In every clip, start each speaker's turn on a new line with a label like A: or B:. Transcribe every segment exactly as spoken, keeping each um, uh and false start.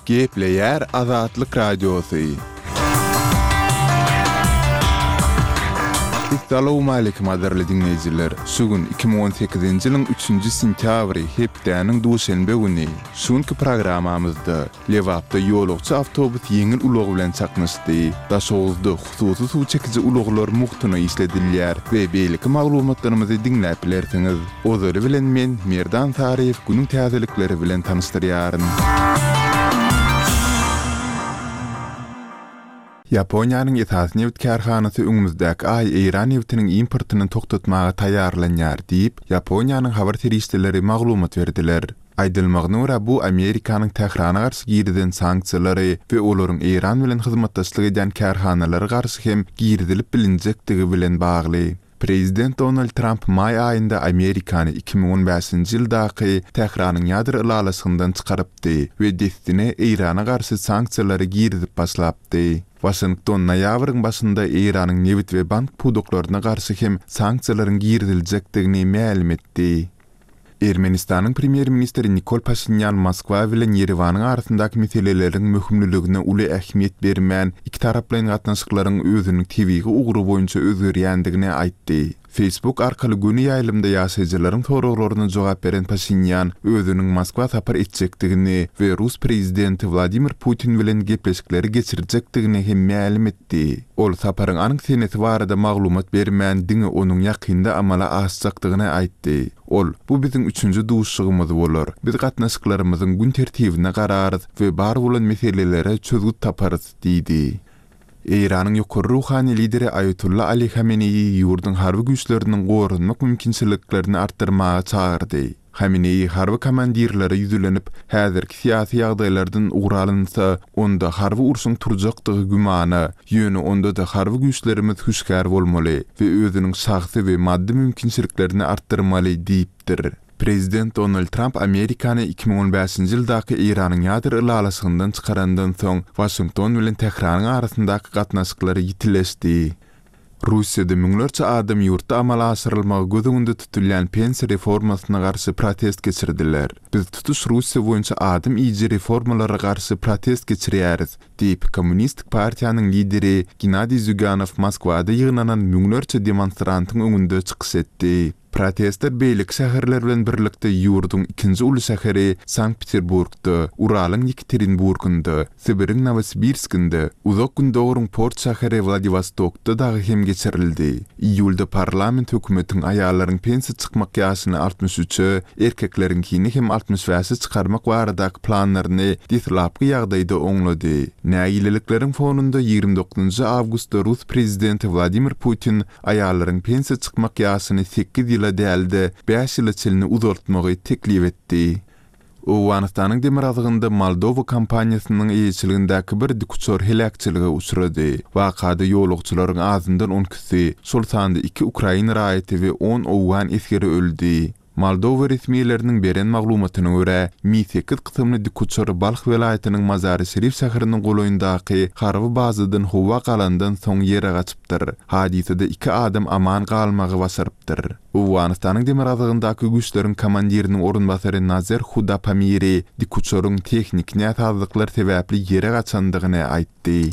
A: Gepleyer Azatlyk Radiosu. Assalamu alaykum aderli dinleyijiler. Sugun iki bin on sekizinji ýylyň üçünji sentýabry hepdeniň duşanbe güni. Şunky programamyzda Lewapda ýolagçy awtobus ýeňil ulag bilen çaknaşdy. Daşowuzda hususy suw çekiji ulaglar muhtyny isledilýär we beýleki maglumatlarymyzy dinläp bilersiňiz. Ozary bilen men Merdan Taryýew günüň täzelikleri bilen tanıştyrýaryn. Japoniýanyň esas neft karhanasy öňümüzdäki ay Iran neftiniň importyny toktatmaga taýýarlanýar diýip Japoniýanyň habar terişdeleri maglumat berdiler. Aýdylmagyna görä bu Amerikanyň Tehrana garşy girdilen sanksiýalary we olaryň Iran bilen hyzmatdaşlyk eden karhanalary garşy hem girdilip bilinjektigi bilen bagly. Prezident Donald Trump may aýynda Amerikany iki bin on beşinji ýyldaky Tehranyň ýadyr ýalasyndan çykarypdy we destine Irana garşy sanksiýalary girdip başlapdy. Washington noýabryň başynda Iranyň neft we bank pudoklaryna garşy hem sanksiýalaryň girdiljekdigini ma'lum etdi. Ermenistanyň premier ministri Nikol Pashinyan Moskwa bilen Yerewanyň arasyndaky meseleleriň möhümliligine uly ähmiýet bermän iki taraplyň gatnaşyklaryň özüniň tebigi ugry boýunça özgerýändigini aýtdy. Facebook arkaly güni ýaýlymda ýaşaýjylaryň soraklaryna jogap beren Pashinyan özüniň Moskwa tapar etjekdigini we Rus prezidenti Vladimir Putin bilen gepleşikleri geçirjekdigini hem ma'lum etdi. Ol taparyň anyk seneti barada maglumat bermän diňe onuň ýakynda amala asjakdygyny aýtdy. Ol, bu biziň üçünji duşugymyz bolar. Biz gatnaşyklarymyzyň gün tertibine gararys we bar bolan meselelere çözgüt taparys diýdi. Iranyň ýokary ruhany lideri Ayatullah Ali Khamenei ýurdun harby güýçleriniň gorunmak mümkinçiliklerini artdyrmaga çağırdy. Khamenei harby komandirleri ýüzlenip häzirki syýasy ýagdaýlardan ugralynsa, onda harby urşuň turjakdygy gümany, ýöne onda da harby güýçlerimiz hüşkär bolmaly we özüniň şahsy we maddi mümkinçiliklerini artdyrmaly diýipdir. Prezident Donald Trump Amerikany iki bin on beşinji ýyldaky Iranyň ýadyr ýalasyndan çykarandan soň Washington bilen Tehranyň arasyndaky gatnaşyklary ýitileşdi. Russiýada müňlerçe adam ýurtda amala asyrylmagy gözüňde tutulýan pensiýa reformasyna garşy protest geçirdiler. Biz tutuş Russiýa boýunça adam iýji reformalara garşy protest geçirýäris diýip Kommunistik partiýanyň lideri Gennadiy Zyuganov Moskwada ýygnanan müňlerçe demonstrantyň öňünde çykyş etdi. Protestler beýlik şäherler bilen birlikde ýurdun ikinji uly şäheri Sankt-Peterburgda, Uralyň Yekaterinburgynda, Sibiryň Novosibirskinde, uzak gündogryň port şäheri Vladivostokda da hem geçirildi. Iýulda parlament hökümetiň aýallaryň pensiýa çykmak ýaşyny altmış üçe, erkeklerinkini hem altmış beşe çykarmak baradaky planlaryny ditlapky ýagdaýda oňlady. Näýilikleriň fonunda ýygrimi dokuzunji awgustda Rus prezidenti Vladimir Putin aýallaryň pensiýa çykmak ýaşyny sekiz ýyla däldi beş ýyla çylny uzartmagy teklip etdi. Owganystanyň demirazygynda Moldova kampaniýasynyň ýeçiligindäki bir dikuçor helakçylyga uçrady. Wakada ýolagçylaryň azyndan on kişi, şol sanda iki Ukraina raýaty we on owgan eskeri öldi. Moldova resmiýetleriniň beren maglumatyna görä, sekiz kysymly dikuçor Balx welaýatynyň Mazary Şerif şäheriniň goloýundaky harby bazadan howa galandan soň ýere gaçypdyr. Hadisede iki adam aman galmagy basarypdyr. Owganystanyň demirazygyndaky güýçleriň komandiriniň orunbasary Nazer Hudapamiri dikuçoryň tehnik näsazlyklar sebäpli ýere gaçandygyny aýtdy.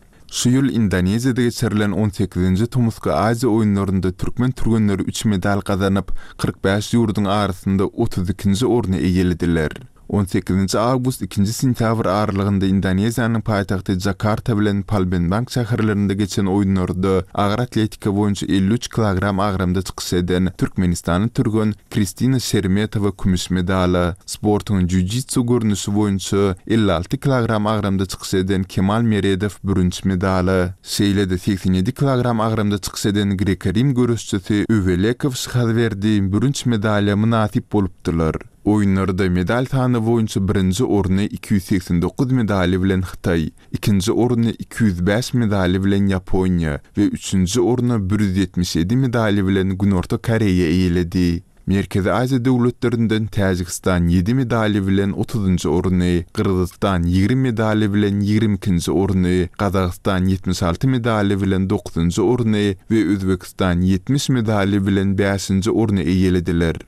A: Şu ýyl Indoneziýada geçirilen on sekizinji Tumuska Aziýa oýunlarynda türkmen türgenleri üç medal gazanyp kırk beş ýurdun arasynda otuz ikinji orny eýelediler. on sekizinji awgust ikinji sentýabr aralygynda Indoneziýanyň paýtagty Jakarta bilen Palembang şäherlerinde geçen oýunlarda agyr atletika boýunça elli üç kilogram agramda çykyş eden Türkmenistanyň türgen Kristina Şermetowa kümüş medala, sportyň jiu-jitsu görnüşi boýunça elli alty kilogram agramda çykyş eden Kemal Meredow birinji medala, şeýlede seksen ýedi kilogram agramda çykyş eden Grek-Rim görüşçüsi Övelekov şahadberdi birinji medalya munasip bolupdylar. Oýunlarda medal sany boýunça birinji orny iki yüz seksen dokuz medali bilen Hytaý, ikinji orny iki yüz beş medali bilen Ýaponiýa we üçünji orny bir yüz ýetmiş ýedi medali bilen Günorta Koreýa eýeledi. Merkezi Aziýa döwletlerinden Täjikistan ýedi medali bilen otuzunji orny, Kyrgyzstan ýigirmi medali bilen ýigirmi ikinji orny, Kazakystan ýetmiş alty medali bilen dokuzunji orny we Özbekistan ýetmiş medali bilen beşinji orny eýelediler.